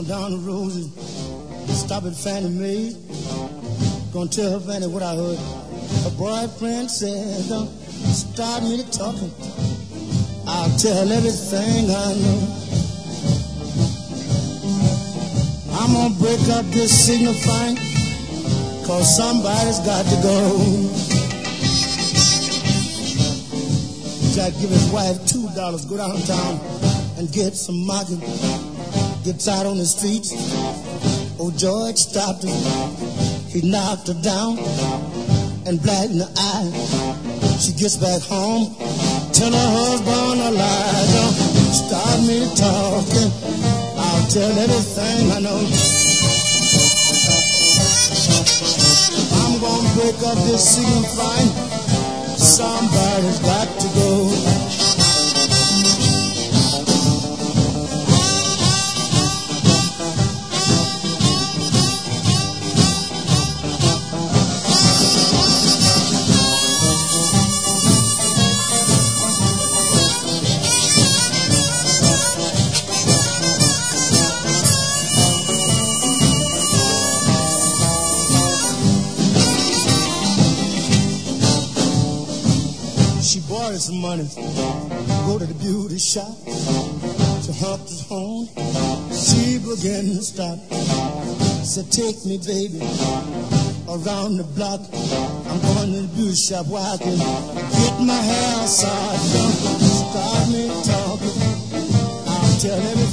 down the road and stop at Fannie Mae. Gonna tell her Fannie what I heard. Her boyfriend said, don't start me to talking. I'll tell everything I know. I'm gonna break up this signifying, cause somebody's got to go. Jack give his wife $2, go downtown and get some market. Gets out on the streets. Old George stopped her. He knocked her down and black in the eye. She gets back home, tell her husband a lie. Don't start me talking, I'll tell everything I know. I'm gonna break up this signifying, somebody's got to go. She borrowed some money, go to the beauty shop. To Humpty's home, she began to stop. Said, take me, baby, around the block. I'm going to the beauty shop where I can get my hair started. Don't start me talking, I'll tell everything.